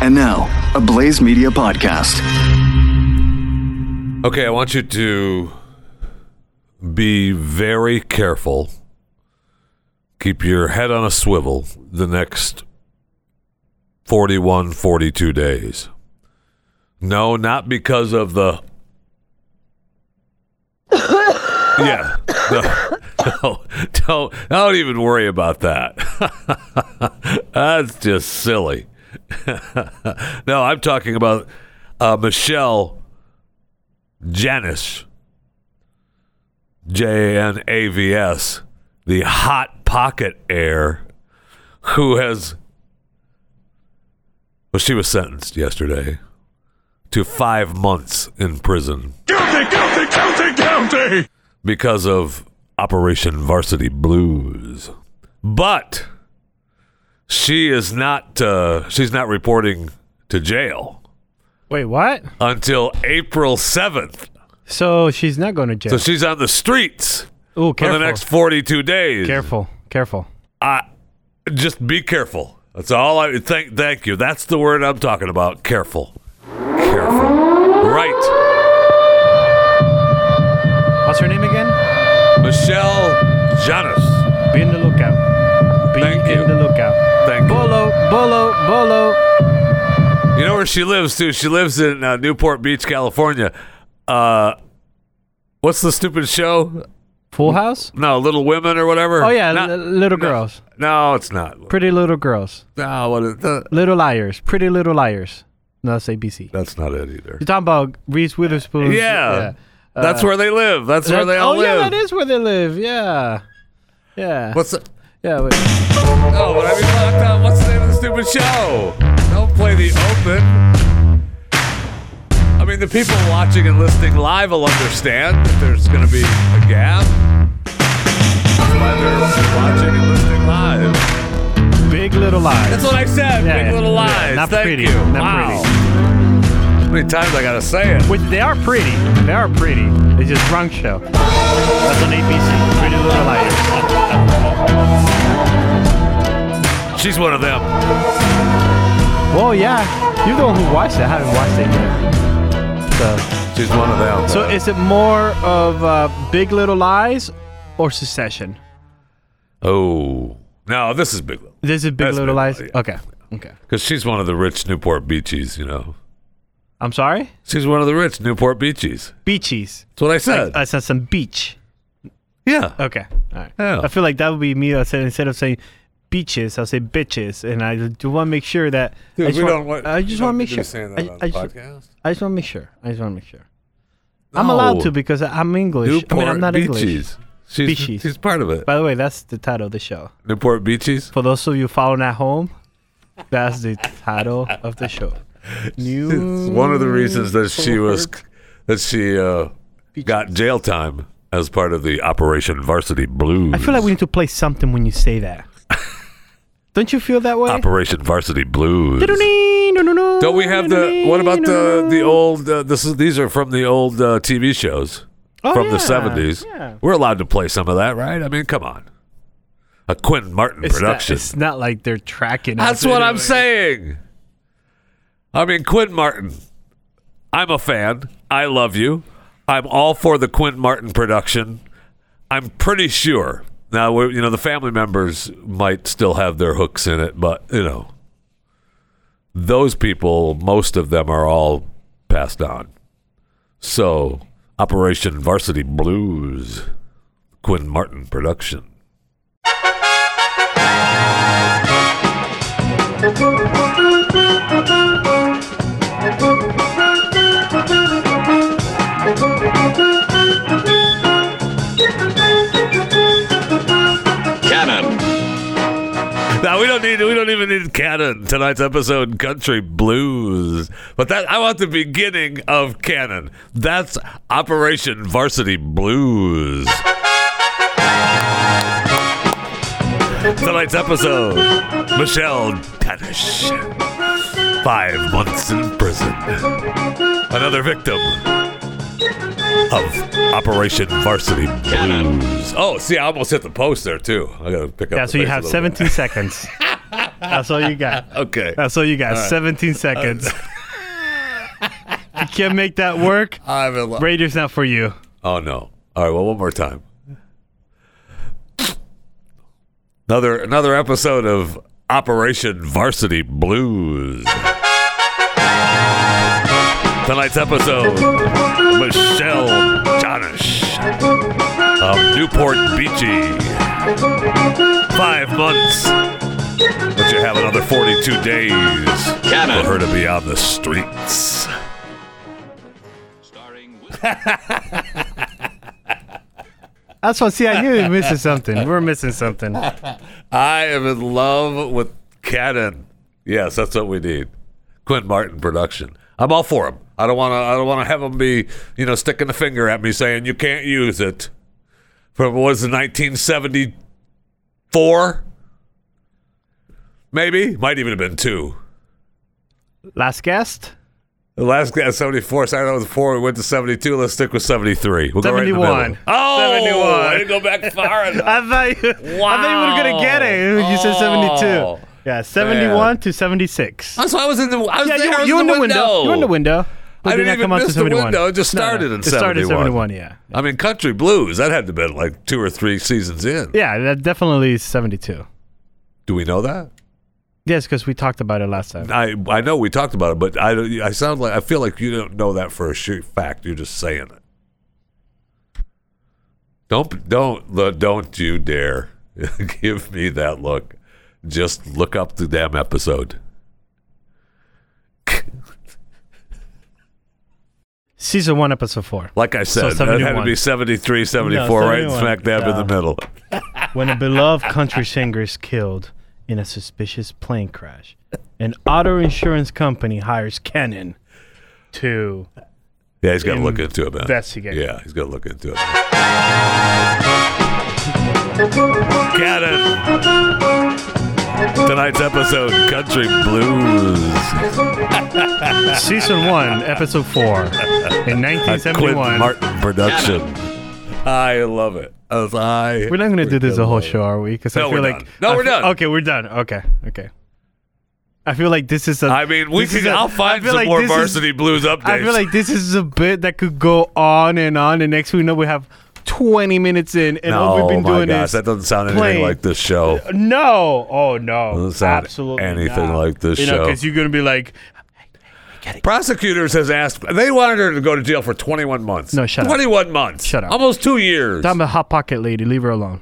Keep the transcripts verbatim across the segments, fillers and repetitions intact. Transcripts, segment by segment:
And now, a Blaze Media podcast. Okay, I want you to be very careful. Keep your head on a swivel the next forty-one, forty-two days. No, not because of the... yeah. No, no, don't, don't even worry about that. That's just silly. No, I'm talking about uh, Michelle Janavs, J A N A V S, the Hot Pocket heir, who has, well, she was sentenced yesterday to five months in prison. Guilty, guilty, guilty, guilty! Because of Operation Varsity Blues. But she is not, uh, she's not reporting to jail. Wait, what? Until April seventh. So she's not going to jail. So she's on the streets Ooh, for careful. the next forty-two days. Careful, careful. Uh, just be careful. That's all I thank. Thank you. That's the word I'm talking about. Careful. Careful. Right. What's her name again? Michelle Janavs. Be in the lookout. Be Thank in you. the lookout. Thank you. Bolo, bolo, bolo. You know where she lives too? She lives in uh, Newport Beach, California. Uh, what's the stupid show? Full House? No, Little Women or whatever. Oh yeah, Not- L- Little Girls. No, it's not. Pretty Little Girls. No, what is that? Little Liars. Pretty Little Liars. No, that's A B C. That's not it either. You're talking about Reese Witherspoon. Yeah. Uh, That's where they live. That's where they all oh, live. yeah, that is where they live. Yeah. Yeah. What's the? Yeah. Wait. Oh, but I mean, locked up. What's the name of the stupid show? Don't play the open. I mean, the people watching and listening live will understand that there's going to be a gap. That's why they're watching and listening live. Big Little Lies. That's what I said. Yeah, Big yeah. Little Lies. Yeah, not Thank pretty. you. Not wow. pretty. How many times I got to say it? Which they are pretty. They are pretty. It's just drunk show. That's on A B C. Pretty Little Liars. She's one of them. Well, yeah. You're the one who watched it. I haven't watched it yet. So, She's one of them. so is it more of uh, Big Little Lies or Succession? Oh. No, this is Big Little. This is Big That's Little Big Lies? Little, Okay. Okay. Because she's one of the rich Newport Beachies, you know. I'm sorry? She's one of the rich Newport Beachies. Beachies. That's what I said. I, I said some beach. yeah. Okay. All right. Yeah. I feel like that would be me. I said, instead of saying beaches, I'll say bitches. And I do want to make sure that. Dude, I just we want, don't want. I just want to make sure. Saying that I, on I the just, podcast. I just want to make sure. I just want to make sure. I'm allowed to because I'm English. Newport I mean, I'm not Beachies. English. She's, Beachies. she's part of it. By the way, that's the title of the show. Newport Beachies. For those of you following at home, that's the title of the show. New It's one of the reasons that she was that she uh, got jail time as part of the Operation Varsity Blues. I feel like we need to play something when you say that. Don't you feel that way? Operation Varsity Blues. Don't Don't we have the? What about the the old? Uh, this is these are from the old uh, T V shows Oh, from yeah, the seventies. yeah. We're allowed to play some of that, right? I mean, come on. A Quentin Martin It's not, production. it's not like they're tracking us That's what I'm anyway. saying. I mean, Quentin Martin. I'm a fan. I love you. I'm all for the Quentin Martin production. I'm pretty sure. Now, we're, you know, the family members might still have their hooks in it, but, you know, those people, most of them are all passed on. So, Operation Varsity Blues, Quentin Martin production. Cannon. Now we don't need we don't even need canon tonight's episode country blues. But that I want the beginning of canon. That's Operation Varsity Blues. Tonight's episode, Michelle Janavs. Five months in prison. Another victim of Operation Varsity Blues. Oh, see, I almost hit the post there too. I gotta pick up. Yeah, the so you pace a have little bit. seventeen seconds. That's all you got. Okay. That's all you got. right. seventeen seconds. You can't make that work. I'm in love. Raiders not for you. Oh, no. All right, well, one more time. Another another episode of Operation Varsity Blues. Tonight's episode, Michelle Janish of Newport Beachy. Five months, but you have another forty-two days for her to be on the streets. That's what. See, I knew we were missing something. We were missing something. I am in love with Cannon. Yes, that's what we need. Quentin Martin production. I'm all for him. I don't want to. I don't want to have him be, you know, sticking the finger at me saying you can't use it. From what was it, nineteen seventy-four? Maybe might even have been two. Last guest. The last guy, seventy-four. Sorry, that was four. We went to seventy-two. Let's stick with seventy-three. We'll seventy-one. Go right in the middle. Oh, seventy-one. I didn't go back far enough. I thought you, Wow. I thought you were gonna get it. You said seventy-two. Oh, Yeah, seventy-one man. to seventy-six. Oh, so I was in the. I was Yeah, there. you, I was you in in the window. You were in the window. But I did didn't not even come out miss to the seventy-one. window. It just started in it started at seventy-one. seventy-one. Yeah. I mean, Country Blues. That had to have been like two or three seasons in. Yeah, that definitely is seventy-two. Do we know that? Yes, because we talked about it last time. I I know we talked about it, but I I sound like I feel like you don't know that for a sheer fact. You're just saying it. Don't don't don't you dare give me that look. Just look up the damn episode. Season one, episode four. Like I said, So that had to seventy-one. be seventy-three, seventy-four, No, right seventy-one. smack dab in the Yeah. middle. When a beloved country singer is killed in a suspicious plane crash, an auto insurance company hires Cannon to Yeah, he's got to look into it, man. investigate. Yeah, he's got to look into it. Cannon. Tonight's episode, Country Blues. Season one, episode four, in nineteen A seventy-one. Quentin Martin production. I love it. As I We're not going to do this the whole love it. show, are we? Because No, I feel we're like done. No, I we're feel- done. Okay, we're done. Okay, okay. I feel like this is a. I mean, we this is can. a- I'll I find feel some like more this is- Varsity Blues updates. I feel like this is a bit that could go on and on, and next we know we have twenty minutes in, and all no, we've been my doing gosh, is that doesn't sound anything playing. like this show. No, oh no, Doesn't sound absolutely anything not. like this you know, show. because you're gonna be like, Prosecutors has asked. They wanted her to go to jail for twenty-one months. No, shut up. twenty-one months. Shut up. Almost two years. I'm a hot pocket lady. Leave her alone.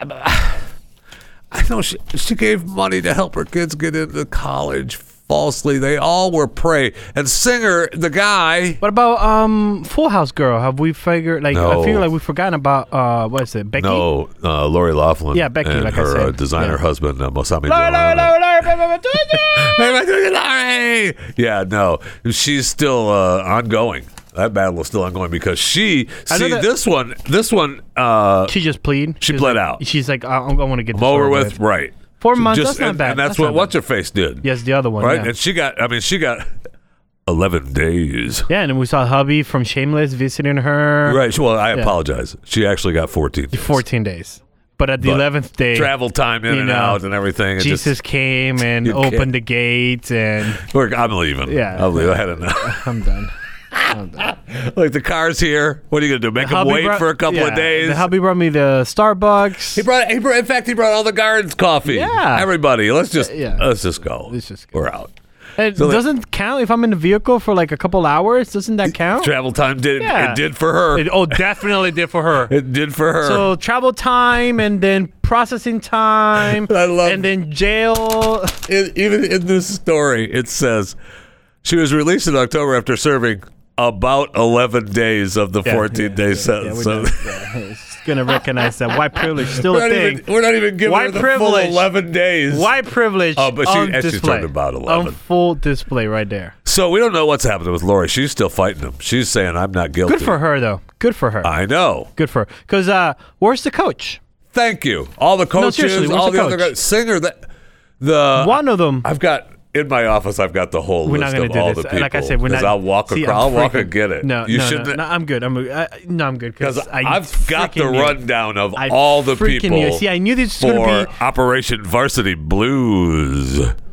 I know she, she gave money to help her kids get into college falsely. They all were prey. And Singer, the guy. What about um Full House Girl? Have we figured? Like, No. I feel like we've forgotten about uh what is it, Becky? No, uh, Lori Loughlin. Yeah, Becky, and like I her said. uh, designer Yeah. husband, uh, Mosami Lori, Lori, Johanna. Lori, Lori, Lori, Lori, Hey, am I doing it, Lori? Yeah, no, she's still uh, ongoing. That battle is still ongoing because she. I know See, that- this one, this one, uh, She just plead. She She's pled like- out. She's like, I, I want to get this over over with, right? Four months. Just- that's not and, bad. and that's, That's what not what's her face did. Yes, the other one. right? Yeah. And she got. I mean, she got eleven days. Yeah, and then we saw hubby from Shameless visiting her. Right. she- Well, I apologize. She actually got fourteen. days. fourteen days. But at the But eleventh day, Travel time in you and know, out and everything. It Jesus just, came and You can't- opened the gates, and Look, I'm leaving. Yeah. I'm leaving. I had enough. I'm done. I'm done. Like the car's here. What are you gonna do? Make him Hubby wait brought- for a couple yeah, of days? The hubby brought me the Starbucks. He brought, he brought. In fact, he brought all the guards coffee. Yeah. Everybody, let's just Yeah. let's just go. Let's just go. We're out. It So that- doesn't count if I'm in the vehicle for like a couple hours. Doesn't that count? Travel time did Yeah. it did for her. It, oh, definitely did for her. It did for her. So travel time and then processing time. I love- and then jail. It, even in this story, it says she was released in October after serving about eleven days of the Yeah, fourteen yeah, day yeah, sentence. yeah, So- we're, not, yeah, it's gonna recognize that white privilege still we're, a not thing. even, we're not even giving her White the full privilege. eleven days. White privilege. Oh, but she on actually display. turned about eleven. On full display right there. So we don't know what's happening with Lori. She's still fighting him. She's saying, I'm not guilty. Good for her though. Good for her. I know. Good for her. Because uh, where's the coach? Thank you. All the coaches, seriously, where's all the the, other coach? guys. Singer, that the One of them. I've got in my office. I've got the whole We're not list going of to do all this. the people. Like I said, we're 'Cause not. I'll walk See, across. I'm I'll walk freaking- and get it. No, you no, shouldn't. no, no, I'm good. I'm. I, no, I'm good Because I I've got the freaking knew- rundown of I all the freaking people knew. See, I knew this was for going to be. Operation Varsity Blues.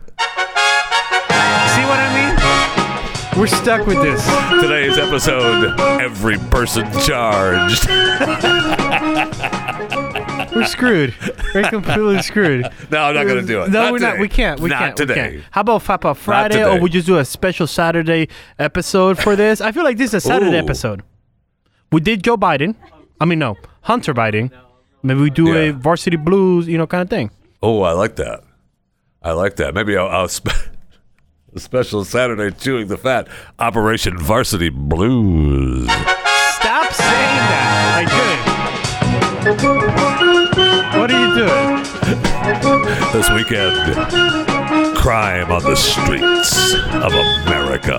We're stuck with this. Today's episode, every person charged. We're screwed. We're completely screwed. No, I'm not going to do it. No, not we're today. not. We can't. We not can't. today. We can't. How about Fap Up Friday, today. or we just do a special Saturday episode for this? I feel like this is a Saturday Ooh. episode. We did Joe Biden. I mean, no, Hunter Biden. Maybe we do a Yeah. Varsity Blues, you know, kind of thing. Oh, I like that. I like that. Maybe I'll, I'll spe- a special Saturday chewing the fat, Operation Varsity Blues. Stop saying that. I couldn't. What are you doing? This weekend, crime on the streets of America.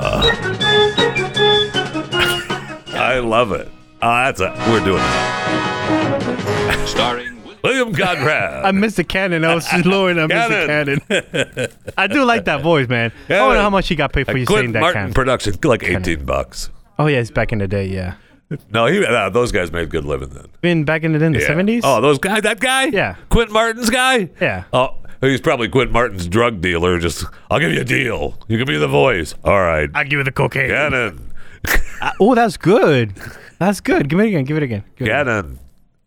I love it. Oh, that's a, we're doing it. Starring William Conrad. I missed the cannon. I was just lowering. I missed the cannon. I do like that voice, man. I Cannon. wonder how much he got paid for you saying Quentin that Martin cannon. production, like eighteen bucks. Oh yeah, it's back in the day. Yeah, No, he, uh, those guys made good living then. been back in the day in the Yeah. seventies. Oh, those guys, that guy? Yeah. Quentin Martin's guy? Yeah. Oh, he's probably Quentin Martin's drug dealer. Just, I'll give you a deal. You give me the voice. All right. I give you the cocaine. Cannon. Uh, oh, that's good. That's good. Give it again. Give it again. Give it again. Cannon.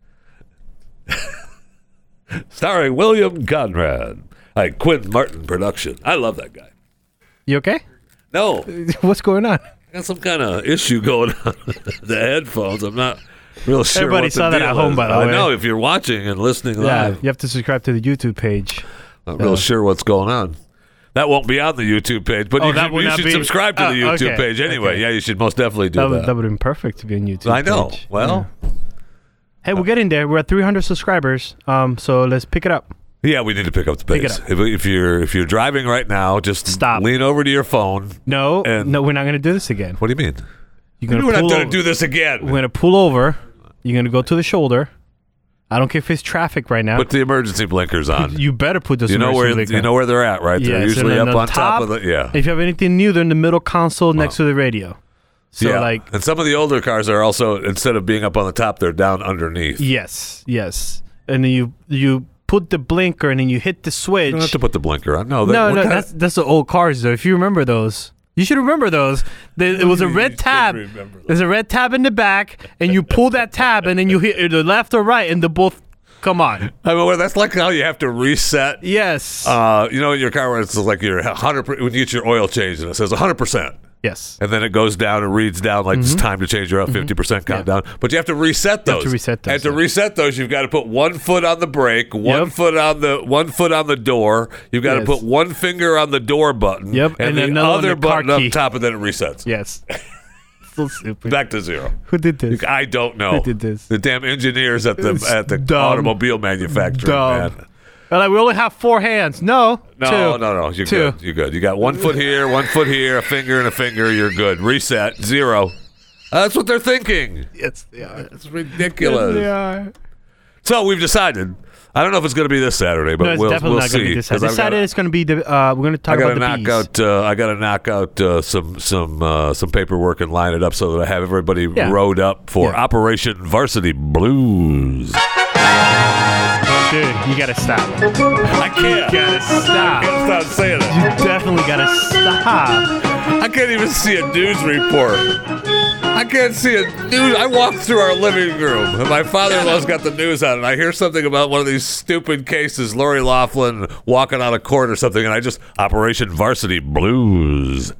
Starring William Conrad. Like Quentin Martin production. I love that guy. You okay? No, What's going on? I got some kind of issue going on with the headphones. I'm not real sure. Everybody what the saw that deal at home, is. by the I way. know if you're watching and listening Yeah, live. you have to subscribe to the YouTube page. Not real sure what's going on. That won't be on the YouTube page, but Oh, you that should, would you not should be- subscribe to Oh, the YouTube okay, page anyway. okay. Yeah, you should most definitely do That that. would, that would have been perfect to be on YouTube. I know. page. Well, Yeah. Hey, we're getting there. We're at three hundred subscribers. Um, so let's pick it up. yeah, we need to pick up the Pick it pace. up. If, if you're if you're driving right now, just Stop. lean over to your phone. No, And- no, we're not gonna do this again. What do you mean? You're We're gonna not pull going over. to do this again. We're gonna pull over. You're gonna go to the shoulder. I don't care if it's traffic right now. Put the emergency blinkers on. you better put those. You know where emergency you know where they're at, right? They're Yes, usually and up then on top, of the yeah. If you have anything new, they're in the middle console next to the radio. So yeah. like, and some of the older cars are also, instead of being up on the top, they're down underneath. yes, yes, and then you you put the blinker and then you hit the switch. You don't have to put the blinker on. No, that, no, what no, kind that's of- that's the old cars though. If you remember those, you should remember those. There, it was a You red should tab. remember those. There's a red tab in the back, and you pull that tab, and then you hit either left or right, and they both come on. I mean, well, that's like how you have to reset. Yes, Uh, you know, in your car where it's like your one hundred percent, when you get your oil changed and it says one hundred percent. yes. And then it goes down and reads down like it's time to change your fifty percent countdown. But you have to reset those. Mm-hmm. You have to reset those, And to yeah. reset those, you've got to put one foot on the brake, one Yep. foot on the one foot on the door. You've got Yes. to put one finger on the door button. Yep, And, and the another on other the car button key. up top, and then it resets. Yes. So stupid. Back to zero. Who did this? I don't know. Who did this? The damn engineers at the It's at the dumb. automobile manufacturer, Dumb. man. They're like, we only have four hands. No, No, two. no, no. You're Two. good. You're good. You got one foot here, one foot here, a finger and a finger. You're good. Reset. Zero. That's what they're thinking. Yes, they are. It's ridiculous. Yes, they are. So we've decided. I don't know if it's going to be this Saturday, but No, it's we'll, definitely we'll not see. going to be this 'cause Saturday. I've This Saturday gotta- is going to be the. Uh, we're going to I talk got to about the knock bees. out. Uh, I got to knock out uh, some some uh, some paperwork and line it up so that I have everybody Yeah. rode up for Yeah. Operation Varsity Blues. Dude, you got to stop. I can't. You got to stop. I can't stop saying it. You definitely got to stop. I can't even see a news report. I can't see a news. I walk through our living room, and my father-in-law's got the news on, and I hear something about one of these stupid cases, Lori Laughlin walking out of court or something, and I just Operation Varsity Blues.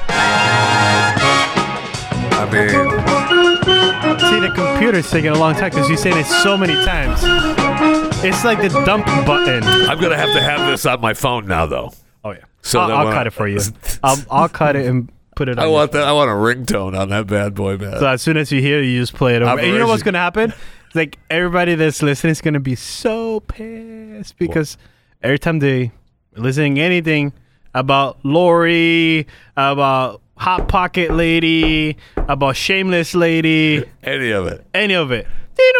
I mean, See, the computer's taking a long time because you're saying it so many times. It's like the dump button. I'm gonna have to have this on my phone now, though. Oh, yeah. So I'll, that I'll when cut I- it for you. I'll, I'll cut it and put it on I your want that. I want a ringtone on that bad boy, man. So as soon as you hear it, you just play it over. And you know what's Operation- going to happen? It's like everybody that's listening is going to be so pissed because every time they listening anything about Lori, about Hot Pocket Lady, about Shameless Lady, Any of it. any of it.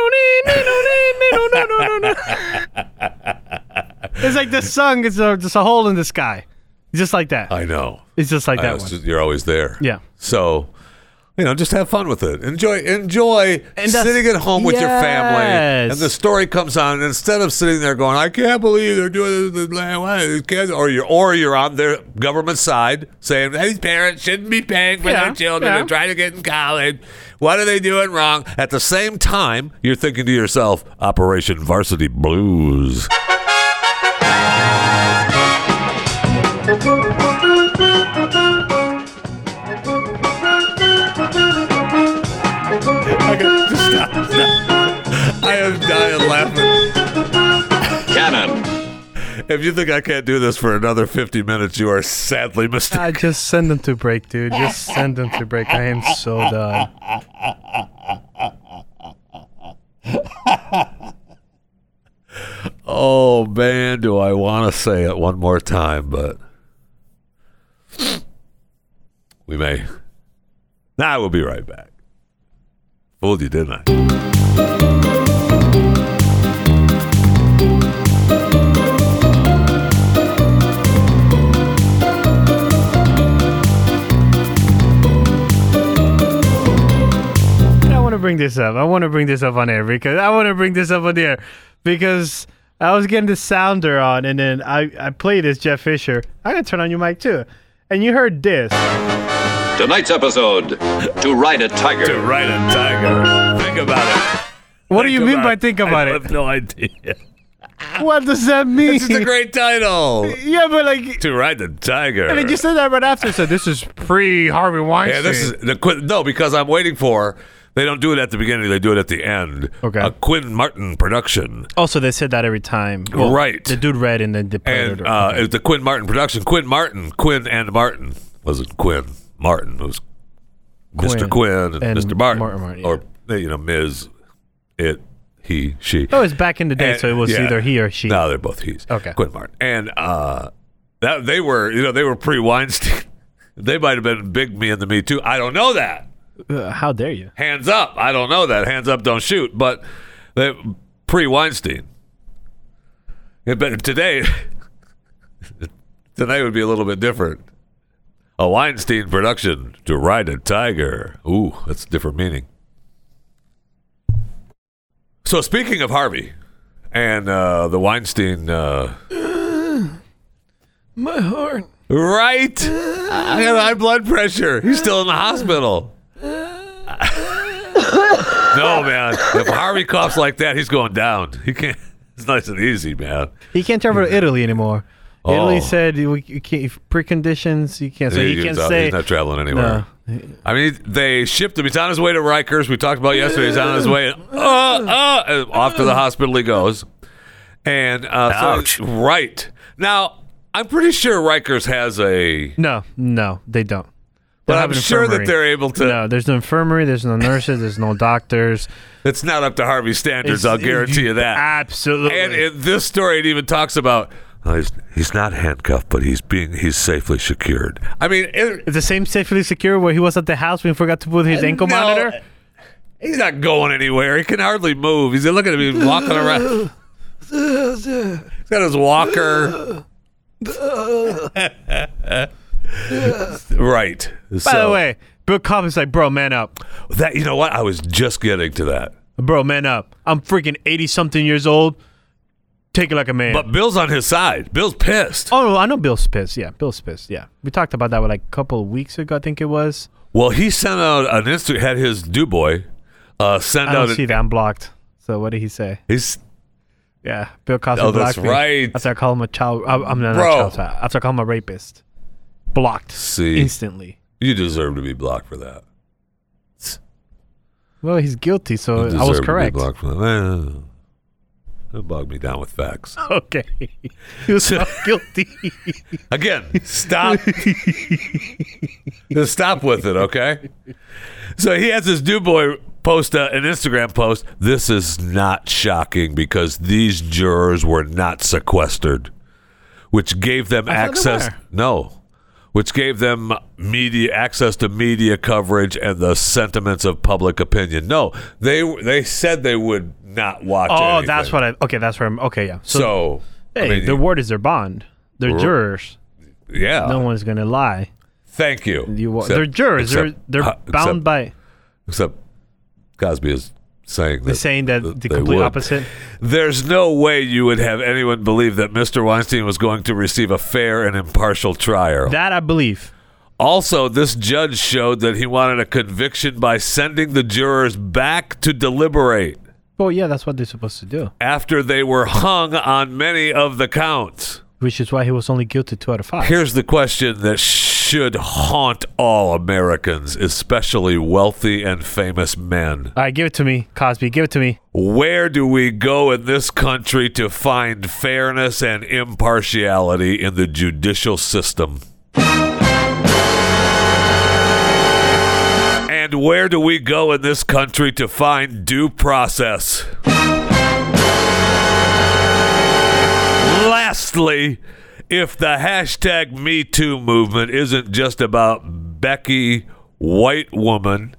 It's like the song is a, just a hole in the sky. Just like that. I know. It's just like I that know, one. it's just- you're always there. Yeah. So You know, just have fun with it. Enjoy, enjoy And that's- sitting at home with your family, Yes. and the story comes on. And instead of sitting there going, "I can't believe they're doing this," why, can't," or you're or you're on their government side saying, "These parents shouldn't be paying for Yeah, their children yeah. to try to get in college. What are they doing wrong?" At the same time, you're thinking to yourself, "Operation Varsity Blues." Okay, just stop, stop. I am dying laughing. Cannon. If you think I can't do this for another fifty minutes, you are sadly mistaken. I just send them to break, dude. Just send them to break. I am so done. Oh, man, do I want to say it one more time, but we may. Nah, we'll be right back. Fooled you, didn't I? I want to bring this up. I want to bring this up on air because I want to bring this up on the air because I was getting the sounder on and then I, I played this Jeff Fisher. I'm going to turn on your mic too. And you heard this. Tonight's episode, To Ride a Tiger. To ride a tiger. Think about it. What do you Think mean about by think about I it? have no idea. What does that mean? It's just a great title. Yeah, but like, To ride the tiger. and then you said that right after. So this is pre Harvey Weinstein. Yeah, this is the Quin- no, because I'm waiting for. They don't do it at the beginning; they do it at the end. Okay. A Quinn Martin production, Also, they said that every time. Right. The dude read and then the and predator. uh, it's the Quinn Martin production. Quinn Martin, Quinn and Martin wasn't Quinn Martin. It was Mister Quinn and, and Mister Martin, Martin Martin, yeah. or you know, Miz It, he, she. Oh, it's back in the day, And- so it was yeah. either he or she. No, they're both he's. Okay. Quinn Martin. And uh, that they were, you know, they were pre-Weinstein. They might have been big me and the Me Too. I don't know that. Uh, how dare you? Hands up. I don't know that. Hands up, don't shoot. But they, pre-Weinstein. Yeah, but today, today would be a little bit different. A Weinstein production, To Ride a Tiger. Ooh, that's a different meaning. So speaking of Harvey and uh, the Weinstein... Uh, My heart. right? I got high blood pressure. He's still in the hospital. No, man. If Harvey coughs like that, he's going down. He can't. It's nice and easy, man. He can't travel to Italy anymore. Oh. Italy said you, you can't preconditions. You can't say. He- You can't he's, out- say. he's not traveling anywhere. No. I mean, they shipped him. He's on his way to Rikers. We talked about yesterday. He's on his way. Uh, uh, and off to the hospital he goes. And uh, Ouch. So, right now, I'm pretty sure Rikers has a. No, no, they don't. They But don't I'm have an sure that infirmary. they're able to. No, there's no infirmary. There's no nurses. There's no doctors. It's not up to Harvey's standards. I'll guarantee you that. Absolutely. And in this story, it even talks about oh, he's, he's not handcuffed, but he's being he's safely secured. I mean, it, It's the same safely secure where he was at the house when he forgot to put his ankle no, monitor. He's not going anywhere. He can hardly move. He's looking at me walking around. He's got his walker. Right. By the way, Bill Cosby's like, bro, man up. that you know what? I was just getting to that. Bro, man up. I'm freaking eighty-something years old. Take it like a man. But Bill's on his side. Bill's pissed. oh, I know Bill's pissed. Yeah, Bill's pissed. Yeah. We talked about that like a couple of weeks ago, I think it was. Well, he sent out an Insta. Had his do boy uh, send I out. don't an- see that. I'm blocked. So what did he say? He's Yeah, Bill Cosby Oh, blocked that's me. right. After I call him a child. I, I'm not, Bro. not a child. After I call him a rapist. Blocked. See. Instantly. You deserve to be blocked for that. Well, he's guilty, so You I was deserve to be correct. blocked for that. Well, don't bog me down with facts. Okay. He was not guilty. Again, stop. Just stop with it, okay? So he has this new boy post uh, an Instagram post. This is not shocking because these jurors were not sequestered, which gave them I thought they access. were. No, which gave them media access to media coverage and the sentiments of public opinion. No, they they said they would not watch. Oh, anything. that's what I. Okay, that's where I'm. Okay, yeah. So, So, hey, I mean, their word is their bond. They're R- jurors. yeah. No one's gonna lie. Thank you. You, Except- they're jurors. except- they're they're uh, bound except, by. Except Cosby is saying that. They're saying that that the they complete would. opposite. There's no way you would have anyone believe that Mister Weinstein was going to receive a fair and impartial trial. That I believe. Also, this judge showed that he wanted a conviction by sending the jurors back to deliberate Well, yeah, that's what they're supposed to do. after they were hung on many of the counts. Which is why he was only guilty two out of five. Here's the question that should haunt all Americans, especially wealthy and famous men. All right, give it to me, Cosby. Give it to me. Where do we go in this country to find fairness and impartiality in the judicial system? And where do we go in this country to find due process? Lastly, if the hashtag Me Too movement isn't just about Becky, white woman,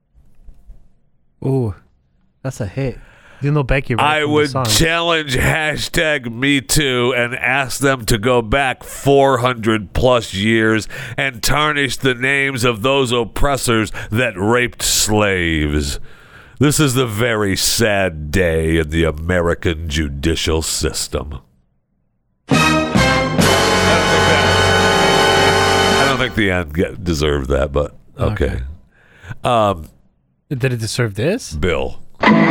Ooh, that's a hit. You know Becky, right? I from the would song. challenge hashtag Me Too and ask them to go back four hundred plus years and tarnish the names of those oppressors that raped slaves. This is the very sad day in the American judicial system. I don't think the end get, deserved that, but okay. Okay. Um, Did it deserve this? Bill.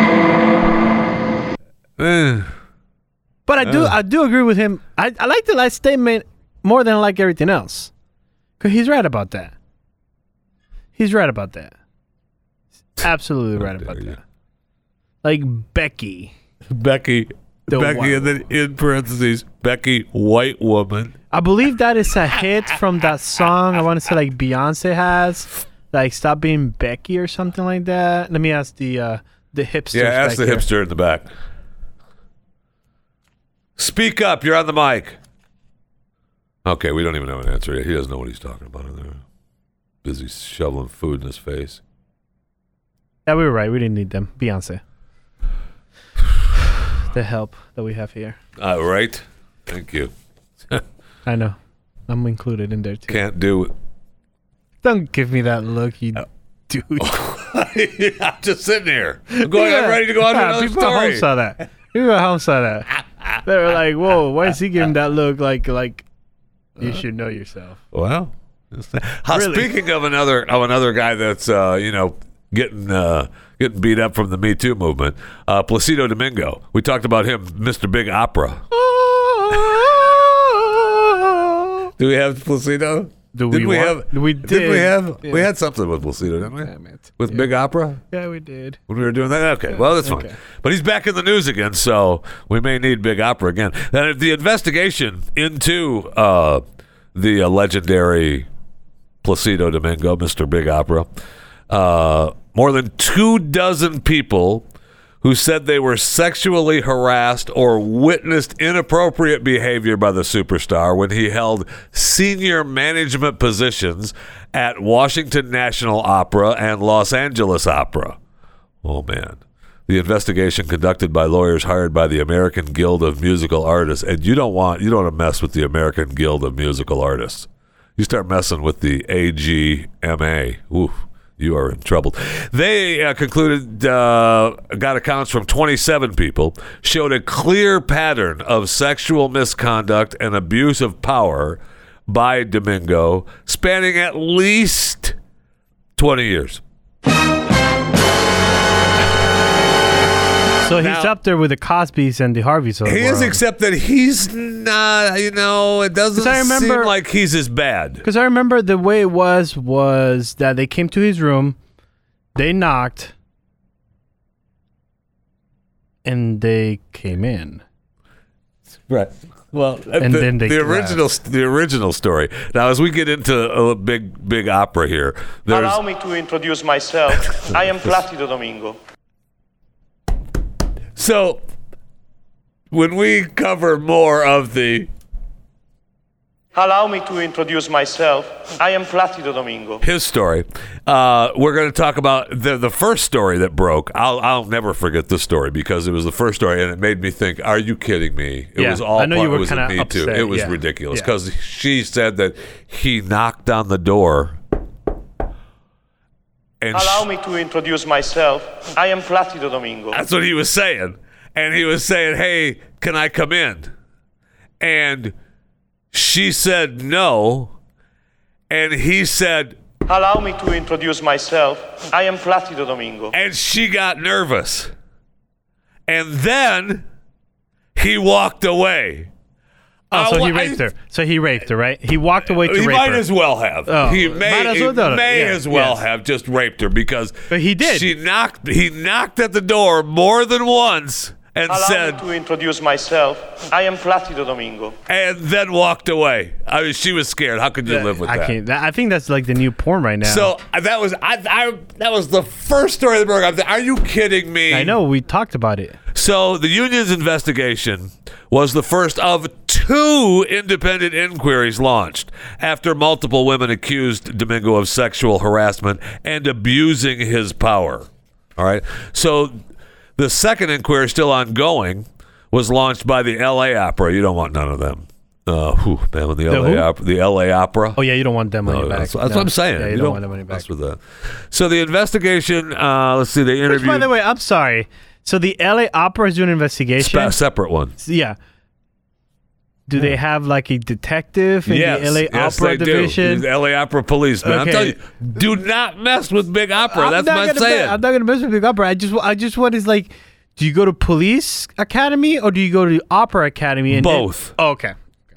Eh. But I do, I do agree with him. I, I like the last statement more than I like everything else, because he's right about that. He's right about that. Absolutely right about you. that. Like Becky. Becky, The Becky, white and then in parentheses, Becky, white woman. I believe that is a hit from that song. I want to say like Beyonce has, like "Stop Being Becky" or something like that. Let me ask the uh, the hipsters. Yeah, ask the back here. hipster in the back. Speak up. You're on the mic. Okay, we don't even have an answer yet. He doesn't know what he's talking about in there. Busy shoveling food in his face. Yeah, we were right. We didn't need them. Beyonce. The help that we have here. Uh, right? Thank you. I know. I'm included in there too. Can't do it. Don't give me that look, you dude. I'm just sitting here. I'm going. I'm ready to go on to Yeah, another people at home story. saw that. People at home saw that. They were like, "Whoa, why is he giving that look? Like, like you should know yourself." Well, how, Really? speaking of another of another guy that's uh, you know getting uh, getting beat up from the Me Too movement, uh, Placido Domingo. We talked about him, Mister Big Opera. Do we have Placido? Do Did we we want- have? we Did did. we have? Yeah. We had something with Placido, didn't we? Damn it. With Yeah. Big Opera Yeah, we did. when we were doing that. Okay, well that's fine. Okay. But he's back in the news again, so we may need Big Opera again. And the investigation into uh, the uh, legendary Placido Domingo, Mister Big Opera, uh, more than two dozen people who said they were sexually harassed or witnessed inappropriate behavior by the superstar when he held senior management positions at Washington National Opera and Los Angeles Opera. Oh, man. The investigation conducted by lawyers hired by the American Guild of Musical Artists, and you don't want you don't want to mess with the American Guild of Musical Artists. You start messing with the A G M A. Oof. You are in trouble. They uh, concluded, uh, got accounts from twenty-seven people, showed a clear pattern of sexual misconduct and abuse of power by Domingo, spanning at least twenty years. So he's Now- up there with the Cosbys and the Harveys. Of the He is, world. except that he's not, you know, it doesn't 'Cause I remember- seem like he's as bad. Because I remember the way it was was that they came to his room, they knocked, and they came in. Right. Well, And the, then they the clapped. original the original story. Now, as we get into a big big opera here, there's Allow me to introduce myself. I am Placido Domingo. so when we cover more of the Allow me to introduce myself. I am Placido Domingo. His story. Uh, we're going to talk about the the first story that broke. I'll I'll never forget this story because it was the first story and it made me think, are you kidding me? It Yeah, was all I know part, you were it was a kinda Me Too. upset, It was yeah. ridiculous Yeah. because she said that he knocked on the door and Allow sh- me to introduce myself. I am Placido Domingo. that's what he was saying. And he was saying, hey, can I come in? And she said no. And he said, Allow me to introduce myself. I am Placido Domingo. and she got nervous. And then he walked away. Oh, Uh, so he well, raped I- her. So he raped her, right? He walked away to He rape might her. as well have. Oh, he might may, as he well done it. may Yeah, as well yes. have just raped her because But he did. She knocked. He knocked at the door more than once and Allow said, me to introduce myself. I am Placido Domingo. and then walked away. I mean, she was scared. How could you live with I that? can't. That, I think that's like the new porn right now. So uh, that was I, I. That was the first story that broke. I was like, are you kidding me? I know we talked about it. So the union's investigation was the first of two independent inquiries launched after multiple women accused Domingo of sexual harassment and abusing his power. All right. So the second inquiry, still ongoing, was launched by the L A Opera. You don't want none of them. Uh, whew, man, when the, The L A who? Opera, the L A Opera. Oh yeah, you don't want that money No, back. that's, that's No. what I'm saying. Yeah, you, You don't, want that money back. mess with that. So the investigation. Uh, let's see. They Which, interviewed by the way, I'm sorry. So the L A Opera is doing an investigation. a separate one. Yeah. Do they have like a detective in Yes, the L A yes, Opera they division? do. The L A Opera police, man. Okay. I'm telling you, do not mess with Big Opera. I'm That's not my gonna saying. mess- I'm not gonna mess with Big Opera. I just, I just want is like, do you go to police academy or do you go to the opera academy? And Both. oh, okay.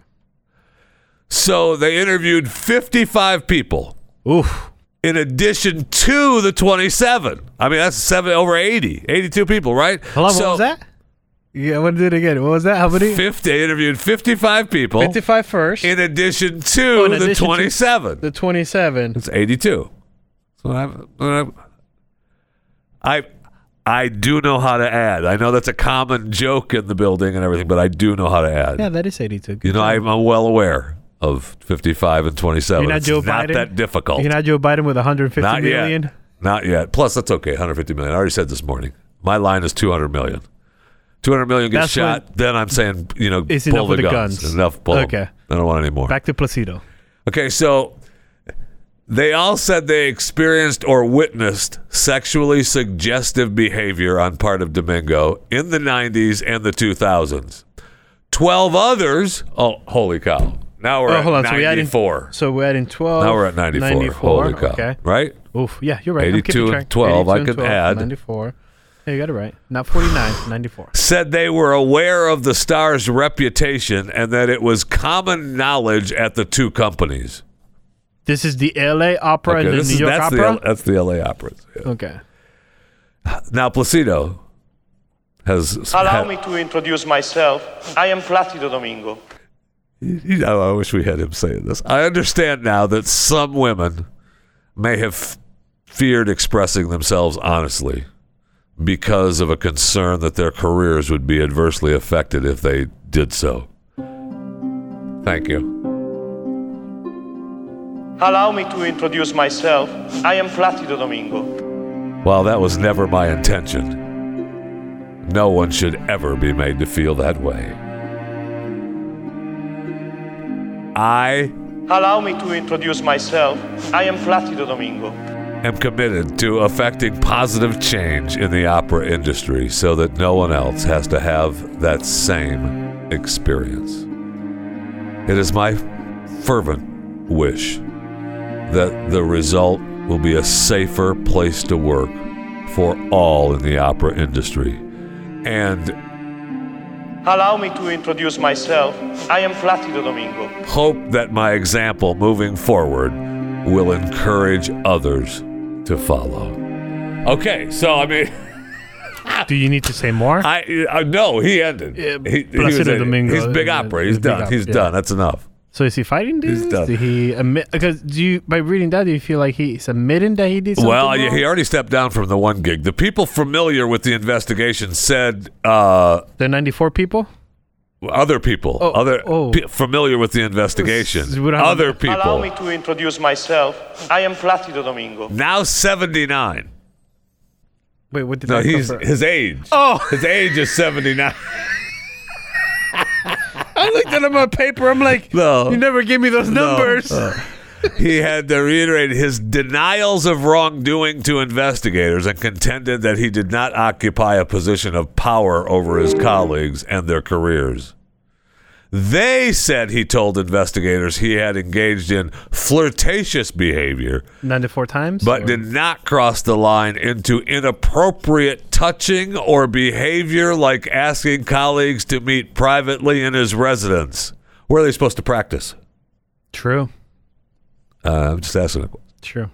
So they interviewed fifty-five people Oof. in addition to the twenty-seven. I mean, that's seven over eighty, eighty-two people, right? Hold on, so what was that? Yeah, what did it again? What was that? How many? fifty, they interviewed fifty-five people fifty-five first. in addition to Oh, in the addition to twenty-seven. the twenty-seven. It's eighty-two. So I, I, I do know how to add. I know that's a common joke in the building and everything, but I do know how to add. Yeah, that is eighty-two. Good You know, job. I'm, I'm well aware of fifty-five and twenty-seven. You're not it's Joe not Biden? that difficult. You're not Joe Biden with one hundred fifty Not million? yet. Not yet. Plus, that's okay. one hundred fifty million. I already said this morning. My line is two hundred million. two hundred million gets That's shot. when- Then I'm saying, you know, It's pull enough the with the guns. guns. Enough. Pull 'em. Okay. I don't want any more. Back to Placido. Okay, so they all said they experienced or witnessed sexually suggestive behavior on part of Domingo in the nineties and the two thousands. Twelve others. Oh, holy cow! Now we're Oh, at hold on. So we're adding, ninety-four. so we're adding twelve. Now we're at ninety-four. ninety-four. Holy cow! Okay. Right? Oof. Yeah, you're right. I'm eighty-two keeping and track. twelve, I eighty-two and could twelve, add. ninety-four. Yeah, you got it right. Not forty-nine, ninety-four. Said they were aware of the star's reputation and that it was common knowledge at the two companies. This is the L A Opera Okay, and the this New is, York that's, Opera? the, L- that's the L A Opera. Yeah. Okay. Now, Placido has. Allow had- me to introduce myself. I am Placido Domingo. You know, I wish we had him saying this. I understand now that some women may have feared expressing themselves honestly because of a concern that their careers would be adversely affected if they did so. Thank you. Allow me to introduce myself. I am Placido Domingo. While that was never my intention, no one should ever be made to feel that way. I Allow me to introduce myself. I am Placido Domingo. am committed to affecting positive change in the opera industry so that no one else has to have that same experience. It is my fervent wish that the result will be a safer place to work for all in the opera industry. And Allow me to introduce myself. I am Placido Domingo. hope that my example moving forward will encourage others to follow. Okay, so I mean, Do you need to say more? I uh, no, he ended. Yeah, he, he Placido was a- Domingo, He's big uh, opera. He's Big done. Opera, He's yeah. done. That's enough. So is he fighting dudes? done. Did he admit? Because do you, by reading that, do you feel like he's admitting that he did something Well, wrong? yeah, he already stepped down from the one gig. The people familiar with the investigation said, uh, The ninety-four people? other people, Oh, other oh. pe- familiar with the investigation, We don't have- other Allow people. me to introduce myself. I am Placido Domingo. Now seventy-nine. Wait, what did No, that come he's from? his age. Oh. His age is seventy-nine. I looked at him on paper. I'm like, No. you never gave me those No. numbers. Uh, he had to reiterate his denials of wrongdoing to investigators and contended that he did not occupy a position of power over his colleagues and their careers. They said he told investigators he had engaged in flirtatious behavior, ninety-four times? but or- did not cross the line into inappropriate touching or behavior like asking colleagues to meet privately in his residence. Where are they supposed to practice? True. Uh, I'm just asking a question. True.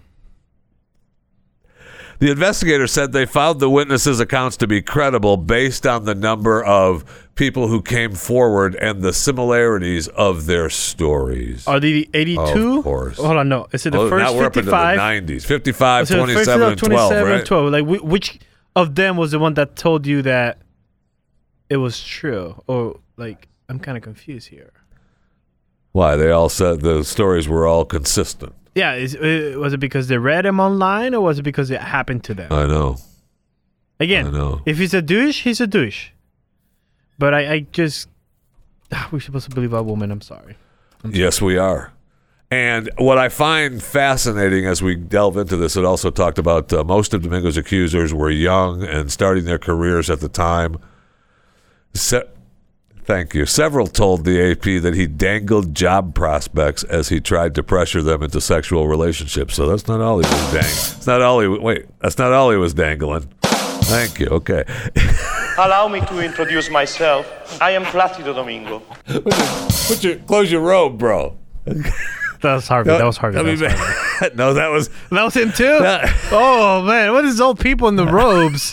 The investigators said they found the witnesses' accounts to be credible based on the number of people who came forward and the similarities of their stories. Are they the eighty-two? Of course. Hold on, no. Is it the Oh, first now we're up into the fifty-five? nineties. fifty-five, Is it the first twenty-seven, and twelve, twenty-seven right? and twelve? Like, wh- which of them was the one that told you that it was true? Or, like, I'm kind of confused here. Why? They all said the stories were all consistent. Yeah, is, uh, was it because they read them online, or was it because it happened to them? I know. Again, I know. if he's a douche, he's a douche. But I, I just... We're supposed to believe a woman. I'm sorry. Yes, we are. And what I find fascinating as we delve into this, it also talked about uh, most of Domingo's accusers were young and starting their careers at the time. Se- Thank you. Several told the A P that he dangled job prospects as he tried to pressure them into sexual relationships. So that's not all he was dangling. That's not all he. Wait, that's not all he was dangling. Thank you. Okay. Allow me to introduce myself. I am Placido Domingo. Put your close your robe, bro. That was Harvey. That was Harvey. I That mean, was, Harvey. no, that was That was him too? Yeah. Oh, man. What is old people in the robes?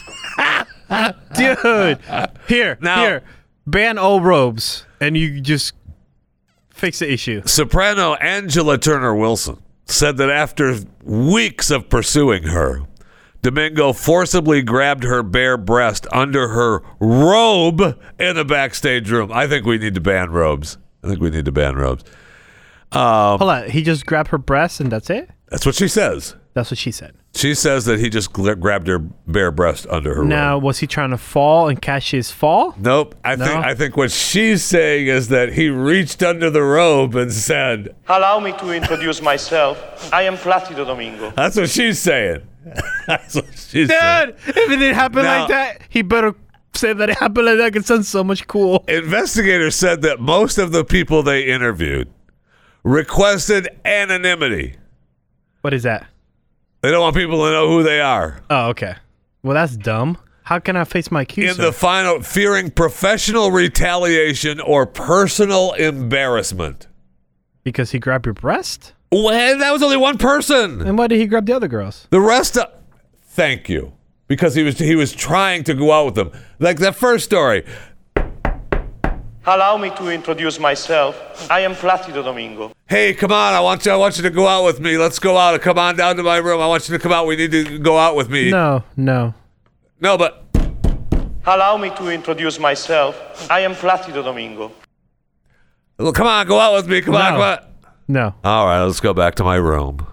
Dude. Here. Now- here. Ban all robes, and you just fix the issue. soprano Angela Turner Wilson said that after weeks of pursuing her, Domingo forcibly grabbed her bare breast under her robe in the backstage room. I think we need to ban robes. I think we need to ban robes. Um, Hold on. He just grabbed her breast, and that's it? that's what she says. That's what she said. She says that he just gl- grabbed her bare breast under her Now, robe. was he trying to fall and catch his fall? Nope. I No? think I think what she's saying is that he reached under the robe and said, Allow me to introduce myself. I am Placido Domingo. that's what she's saying. That's what she's saying. Dude, if it didn't happen Now- like that, he better say that it happened like that. It sounds so much cool. Investigators said that most of the people they interviewed requested anonymity. What is that? They don't want people to know who they are. Oh, okay. Well, that's dumb. How can I face my accuser? In the final, fearing professional retaliation or personal embarrassment. Because he grabbed your breast? Well, that was only one person. And why did he grab the other girls? The rest of, thank you, because he was he was trying to go out with them. Like that first story. Allow me to introduce myself. I am Placido Domingo. Hey, come on! I want you. I want you to go out with me. Let's go out. Come on down to my room. I want you to come out. We need to go out with me. No, no. No, but Allow me to introduce myself. I am Placido Domingo. well, come on, go out with me. Come on, No. come on. No. All right, let's go back to my room.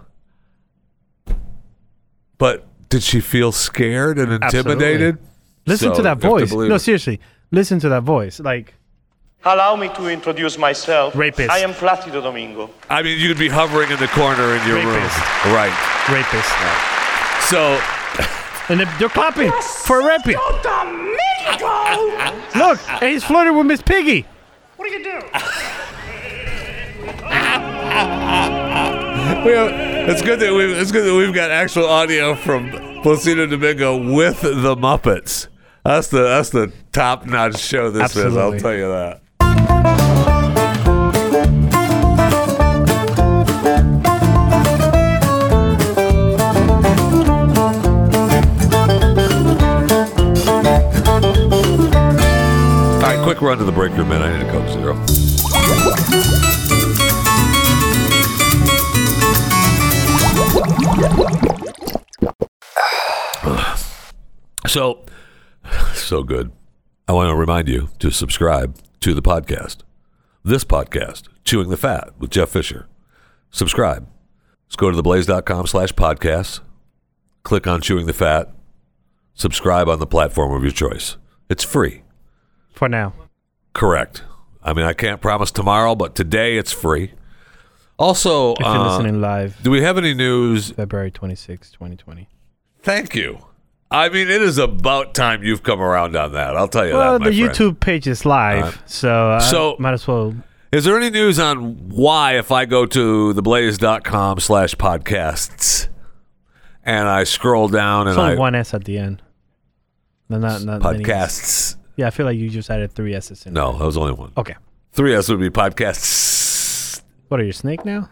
But did she feel scared and intimidated? Listen So, to that you have to voice. believe No, it. seriously. Listen to that voice. Like, Allow me to introduce myself. Rapist. I am Placido Domingo. I mean, you could be hovering in the corner in your Rapist. room. Right. rapist. So, And they're, they're clapping for a rapist. Look, and he's flirting with Miss Piggy. What do you do? we have, it's good that we've it's good that we've got actual audio from Placido Domingo with the Muppets. That's the that's the top notch show this is. I'll Absolutely. tell you that. All right, quick run to the break room, man. I need a Coke Zero. So, so good. I want to remind you to subscribe to the podcast. This podcast, Chewing the Fat with Jeff Fisher. Subscribe. Just go to theblaze.com slash podcasts. Click on Chewing the Fat. Subscribe on the platform of your choice. It's free. For now. Correct. I mean, I can't promise tomorrow, but today it's free. Also, If you're uh, listening live, do we have any news? February twenty-sixth, twenty twenty. Thank you. I mean, it is about time you've come around on that. I'll tell you Well, that, my the friend. YouTube page is live, Uh, so, so- I might as well. Is there any news on why, if I go to theblaze.com slash podcasts and I scroll down and It's only I... one S at the end. No, not, not many. podcasts. Yeah, I feel like you just added three S's in No, that was only one. there. Okay. Three S would be podcasts. What are you, snake now?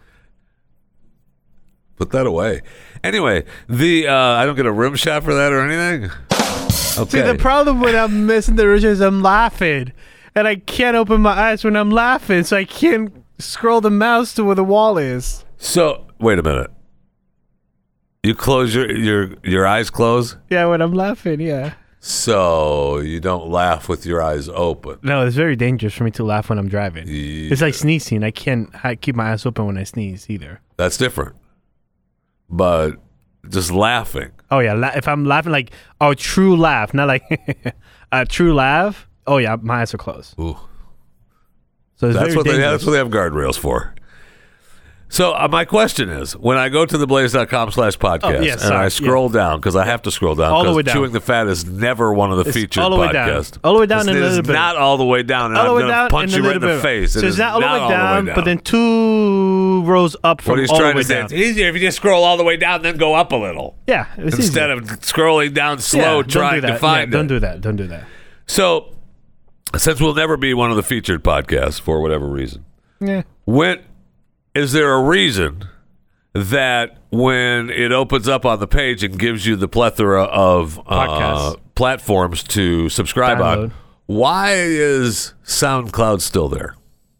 Put that away. Anyway, the uh, I don't get a rim shot for that or anything? Okay. See, the problem when I'm missing the original is I'm laughing. And I can't open my eyes when I'm laughing, so I can't scroll the mouse to where the wall is. So, wait a minute. You close your your your eyes close, Yeah, when I'm laughing, yeah. so you don't laugh with your eyes open. No, it's very dangerous for me to laugh when I'm driving. Yeah. It's like sneezing. I can't I keep my eyes open when I sneeze either. That's different. But just laughing. Oh, yeah. La- if I'm laughing like a true laugh, not like a true laugh, oh, yeah, my eyes are closed. Ooh. So it's That's very what they dangerous. that's what they have guardrails for. So uh, my question is, when I go to theblaze.com slash podcast Oh, yeah, and sorry, I scroll down, because I have to scroll down, All the because way down. Chewing the Fat is never one of the It's featured all the way down. podcasts. All the way down It's, and a it is little bit. not all the way down, and all the I'm way going down to punch and you a right in little the bit. face. So It it's is not all the way not down, but then two rows up from what he's all trying the way to say, down. it's easier if you just scroll all the way down, then go up a little. Yeah, it's Instead easier. of scrolling down Yeah, slow, don't do trying that. to find yeah, it. Don't do that. Don't do that. So, since we'll never be one of the featured podcasts for whatever reason, Yeah. when is there a reason that when it opens up on the page and gives you the plethora of uh, Podcasts. platforms to subscribe on, Download. why is SoundCloud still there?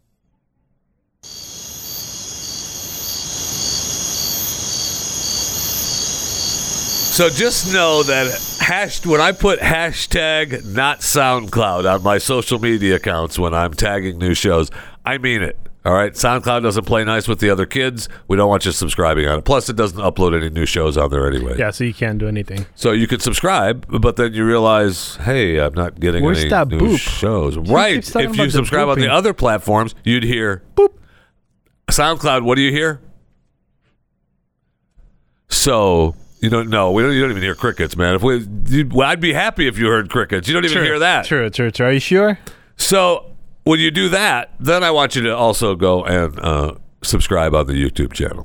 So just know that hash when I put hashtag not SoundCloud on my social media accounts when I'm tagging new shows, I mean it. All right, SoundCloud doesn't play nice with the other kids. We don't want you subscribing on it. Plus, it doesn't upload any new shows on there anyway. Yeah, so you can't do anything. So you can subscribe, but then you realize, hey, I'm not getting Where's any that new boop? shows. He Right. keeps talking If you about the subscribe on the booping. other platforms, you'd hear boop. SoundCloud, what do you hear? So you don't know. We don't. You don't even hear crickets, man. If we, you'd, well, I'd be happy if you heard crickets. You don't even True, hear that. True, true, true. Are you sure? So when you do that, then I want you to also go and uh, subscribe on the YouTube channel.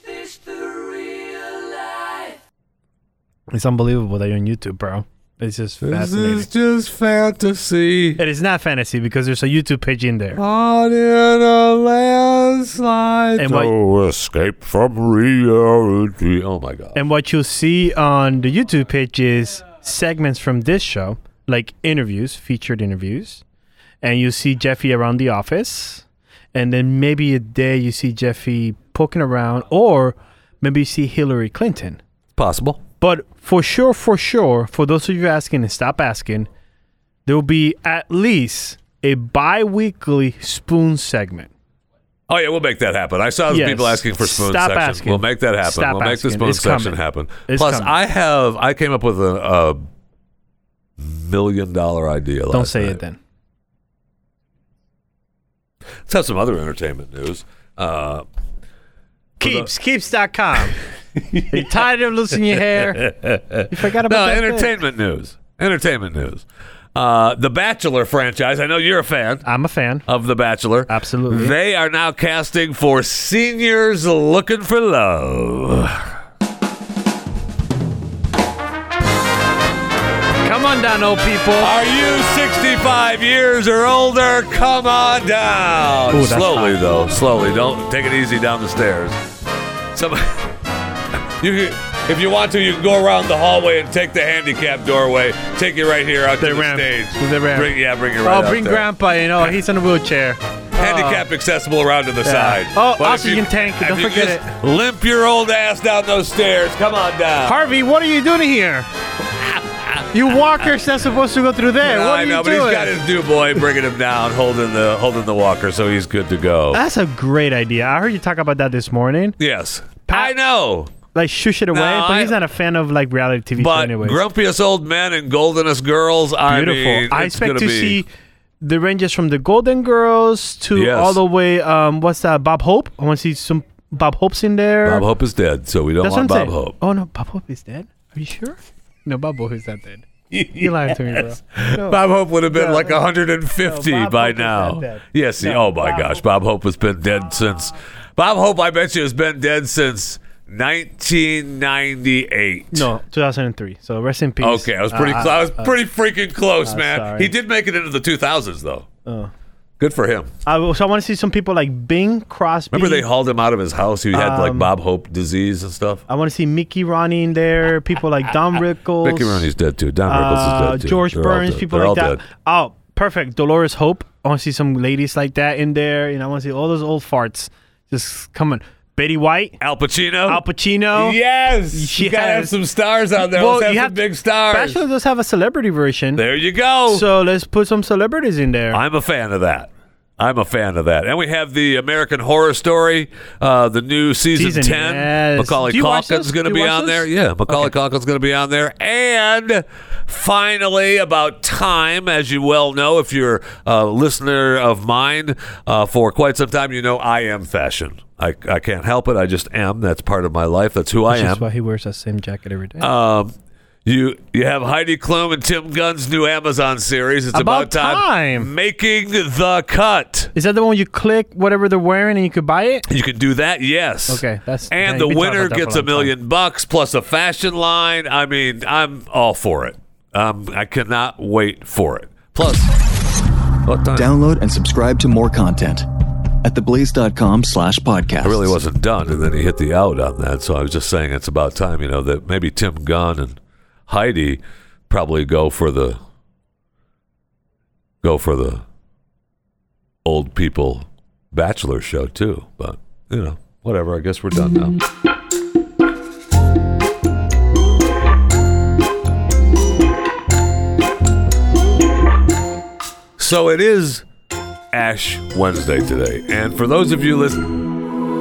It's unbelievable that you're on YouTube, bro. It's just This fascinating. is just fantasy. It is not fantasy because there's a YouTube page in there. Caught in a landslide. And what- to escape from reality. Oh my God. And what you'll see on the YouTube page is segments from this show, like interviews, featured interviews. And you see Jeffy around the office. And then maybe a day you see Jeffy poking around, or maybe you see Hillary Clinton. Possible. But for sure, for sure, for those of you asking and stop asking, there will be at least a bi-weekly spoon segment. Oh yeah, we'll make that happen. I saw Yes. people asking for spoon Stop section. asking. We'll make that happen. Stop we'll make the asking. spoon It's section coming. happen. It's Plus, coming. I have I came up with a, a million dollar idea. Last Don't say night. it then. Let's have some other entertainment news. Uh, Keeps, keeps dot com. You're tired of losing your hair? You forgot about no, that bit? entertainment news. Entertainment news. Uh, the Bachelor franchise. I know you're a fan I'm a fan. of The Bachelor. Absolutely. They are now casting for seniors looking for love. Come on down, old people. Are you sixty-five years or older? Come on down. Ooh, that's Slowly, hot. though. Slowly. Don't take it easy down the stairs. Somebody, you can, if you want to, you can go around the hallway and take the handicap doorway. Take you right here out The to the ramp. stage. The ramp. Bring, yeah, bring it right Oh, out bring there. Grandpa in. Oh, he's in a wheelchair. Handicap accessible around to the side. Oh, But if oxygen you- tank, if don't you forget just Limp your old ass down those stairs. Come on down. Harvey, what are you doing here? You walker's not supposed to go through there. What I are know, you but doing? he's got his new boy bringing him down, holding the holding the walker, so he's good to go. That's a great idea. I heard you talk about that this morning. Yes, Pat- I know. Like, shush it away, No, but I- he's not a fan of, like, reality T V show But anyways. grumpiest old men and goldenest girls. I Beautiful. mean, I it's expect gonna to be, see the ranges from the Golden Girls to Yes. all the way, um, what's that, Bob Hope? I want to see some Bob Hope's in there. Bob Hope is dead, so we don't That's want what I'm Bob saying. Hope. Oh, no, Bob Hope is dead? Are you sure? No, Bob Hope is not dead. You lied to me, bro. No. Bob Hope would have been No, like no. one hundred fifty No, Bob by Hope is now. not dead. Yes, he, No, oh my Bob gosh, Hope- Bob Hope has been dead since. Bob Hope, I bet you, has been dead since nineteen ninety-eight. No, two thousand three. So rest in peace. Okay, I was pretty. Uh, close. I was uh, pretty freaking close, uh, man. sorry. He did make it into the two thousands, though. Oh. Good for him. Uh, so I want to see some people like Bing Crosby. Remember they hauled him out of his house? He had like Um, Bob Hope disease and stuff. I want to see Mickey Ronnie in there. People like Don Rickles. Mickey Rooney's dead too. Don Rickles uh, is dead too. George They're all Burns. dead. People They're like all that. dead. Oh, perfect. Dolores Hope. I want to see some ladies like that in there. You know, I want to see all those old farts just coming. Betty White. Al Pacino. Al Pacino. Yes. You gotta have Yes. some stars out there. Well, Let's have you some have- big stars. Bachelor does have a celebrity version. There you go. So let's put some celebrities in there. I'm a fan of that. I'm a fan of that. And we have the American Horror Story, uh, the new season, Season, ten. yes. Macaulay Do you watch Culkin's those? going to Do be you watch on those? there. Yeah, Macaulay Okay. Culkin's going to be on there. And finally, about time, as you well know, if you're a listener of mine uh, for quite some time, you know I am fashion. I, I can't help it. I just am. That's part of my life. That's who I Which is am. why he wears that same jacket every day. Um, you you have Heidi Klum and Tim Gunn's new Amazon series. It's about, About time. Making the Cut. Is that the one you click whatever they're wearing and you could buy it? You can do that, yes. Okay, that's- and yeah, the you've been winner talking about that gets for a a long million bucks plus a fashion line. I mean, I'm all for it. Um, I cannot wait for it. Plus, what time? Download and subscribe to more content at theblaze.com slash podcast. I really wasn't done, and then he hit the out on that. So I was just saying it's about time, you know, that maybe Tim Gunn and Heidi probably go for the go for the old people bachelor show too. But you know, whatever. I guess we're done now. So it is Ash Wednesday today, and for those of you listening,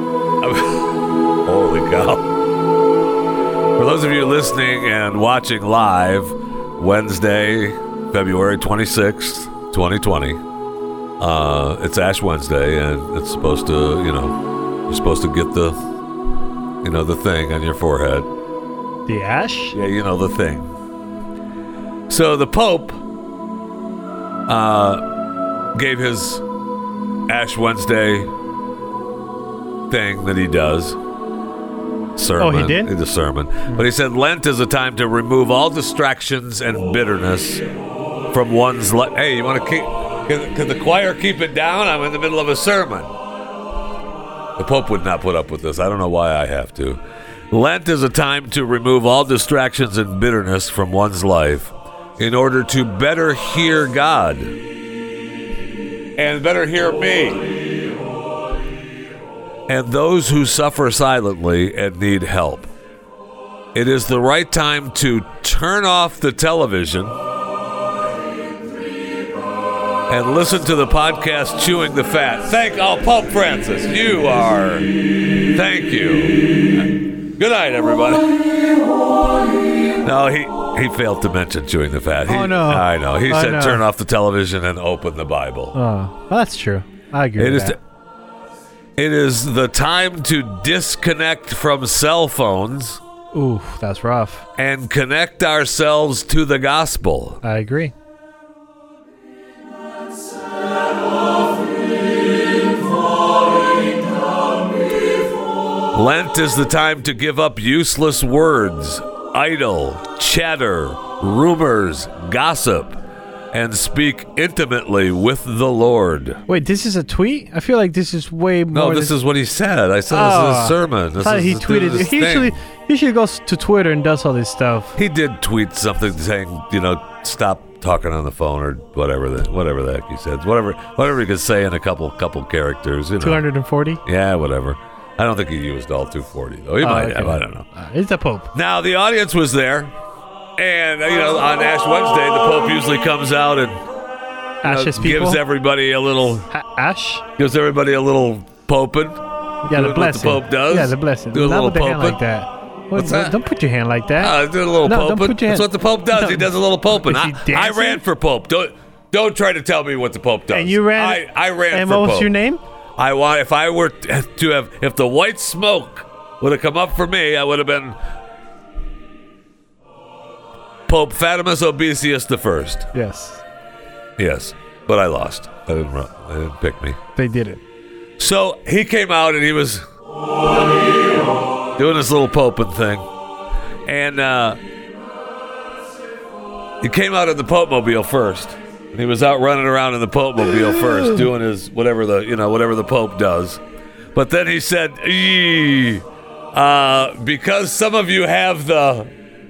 holy cow! For those of you listening and watching live, Wednesday, February twenty-sixth, twenty twenty. Uh, it's Ash Wednesday, and it's supposed to, you know, you're supposed to get the, you know, the thing on your forehead. The ash? Yeah, you know, the thing. So the Pope uh, gave his Ash Wednesday thing that he does. Sermon. Oh, he did? The sermon. But he said Lent is a time to remove all distractions and bitterness from one's life. Hey, you want to keep... Can, can the choir keep it down? I'm in the middle of a sermon. The Pope would not put up with this. I don't know why I have to. Lent is a time to remove all distractions and bitterness from one's life in order to better hear God and better hear me and those who suffer silently and need help. It is the right time to turn off the television and listen to the podcast Chewing the Fat. Thank oh, Pope Francis. You are. Thank you. Good night, everybody. No, he he failed to mention Chewing the Fat. He, Oh, no. I know. He I said know. turn off the television and open the Bible. Oh, well, that's true. I agree It with is. that. It is the time to disconnect from cell phones Ooh, that's rough. and connect ourselves to the gospel. I agree. Lent is the time to give up useless words, idle, chatter, rumors, gossip, and speak intimately with the Lord. Wait, this is a tweet? I feel like this is way more. No, this than- is what he said. I said Oh, this is a sermon. This I thought is he this tweeted. is his He thing. usually, he usually goes to Twitter and does all this stuff. He did tweet something saying, you know, stop talking on the phone or whatever the whatever the heck he said. Whatever whatever he could say in a couple couple characters. You know. two hundred forty? Yeah, whatever. I don't think he used all two forty though. He Oh, might okay. have. I don't know. Uh, it's the Pope. Now the audience was there. And, you know, on Ash Wednesday, the Pope usually comes out and you know, Ash's people. gives everybody a little, Ha- Ash. gives everybody a little poping. Yeah, Doing the what blessing. the Pope does. Yeah, the blessing. Do a Not little with the hand poping. like that. What's that? Don't put your hand like that. Uh, do a little No, don't poping. put your That's hand- what the Pope does. No. He does a little poping. Is he I, I dancing? ran for Pope. Don't don't try to tell me what the Pope does. and you ran. I, I ran And for what was Pope. your name? I want if I were to have if the white smoke would have come up for me, I would have been Pope Fatimus Obesius the First. Yes, Yes, but I lost. I didn't run. They didn't pick me. they did it. So he came out and he was doing this little poping thing, and uh, he came out in the Pope Mobile first. And he was out running around in the Pope Mobile first, doing his whatever the you know whatever the Pope does. But then he said, "Eee, uh, because some of you have the."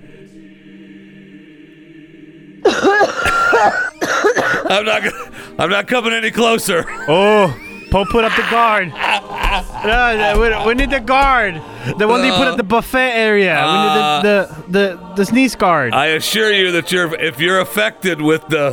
I'm not. Gonna, I'm not coming any closer. Oh, Pope put up the guard. No, we, we need the guard. The one they put at the buffet area. Uh, we need the, the, the, the sneeze guard. I assure you that you're if you're affected with the.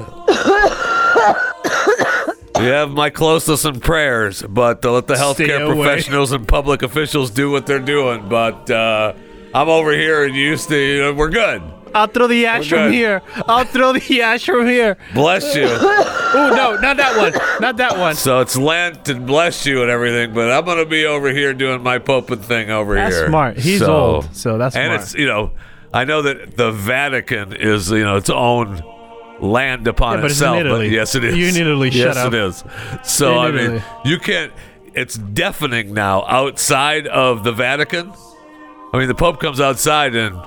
You have my closest and prayers, but to let the Stay healthcare away. professionals and public officials do what they're doing. But uh, I'm over here and you used to, you know, we're good. I'll throw the ash We're from good. here. I'll throw the ash from here. Bless you. Oh, no, not that one. Not that one. So it's Lent and bless you and everything, but I'm going to be over here doing my poping thing over That's here. smart. He's So- old, so that's And smart. it's, you know, I know that the Vatican is, you know, its own land upon Yeah, but it's in itself. Italy. But yes, it is. You in Italy, yes, shut up. it is. So, In I mean, Italy. you can't, it's deafening now outside of the Vatican. I mean, the Pope comes outside and.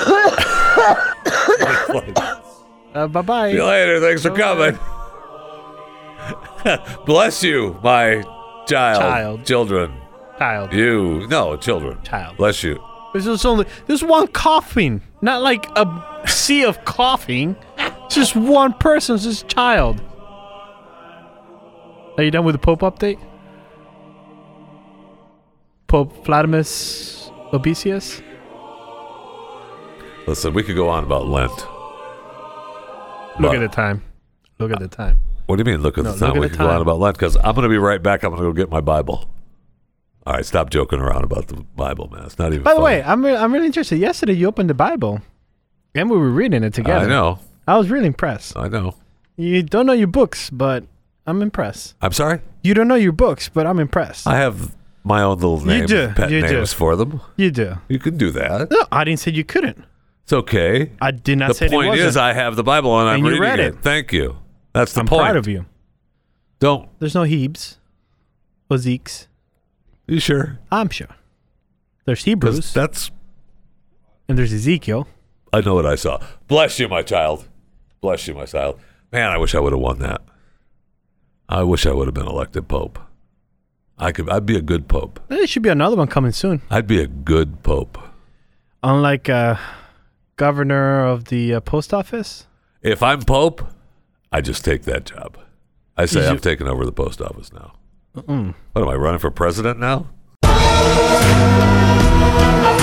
Uh, bye-bye. See you later. Thanks for coming. Bless you, my child. Child. Children. Child. You. No, children. Child. Bless you. This is only there's one coughing, not like a sea of coughing. It's just one person, it's just child. Are you done with the Pope update? Pope Flatimus Obesius? Listen, we could go on about Lent. Look But- at the time. Look at the time. What do you mean, look at No, the time? look at We the can go on time. about Lent because I'm going to be right back. I'm going to go get my Bible. All right, stop joking around about the Bible, man. It's not even By the funny. way, I'm re- I'm really interested. Yesterday you opened the Bible, and we were reading it together. I know. I was really impressed. I know. You don't know your books, but I'm impressed. I'm sorry? You don't know your books, but I'm impressed. I have my own little name, do. pet You do. names for them. you do. You can do that. No, I didn't say you couldn't. It's okay. I did not The say it point wasn't. is, I have the Bible and I'm And you reading read it. it. Thank you. That's the I'm point. proud of you. Don't. There's no Hebes or Zeeks. You sure? I'm sure. There's 'Cause Hebrews that's. and there's Ezekiel. I know what I saw. Bless you, my child. Bless you, my child. Man, I wish I would have won that. I wish I would have been elected pope. I could. I'd be a good pope. There should be another one coming soon. I'd be a good pope. Unlike uh, governor of the uh, post office. If I'm pope, I just take that job. I say You- I'm taking over the post office now. What am I running for president now?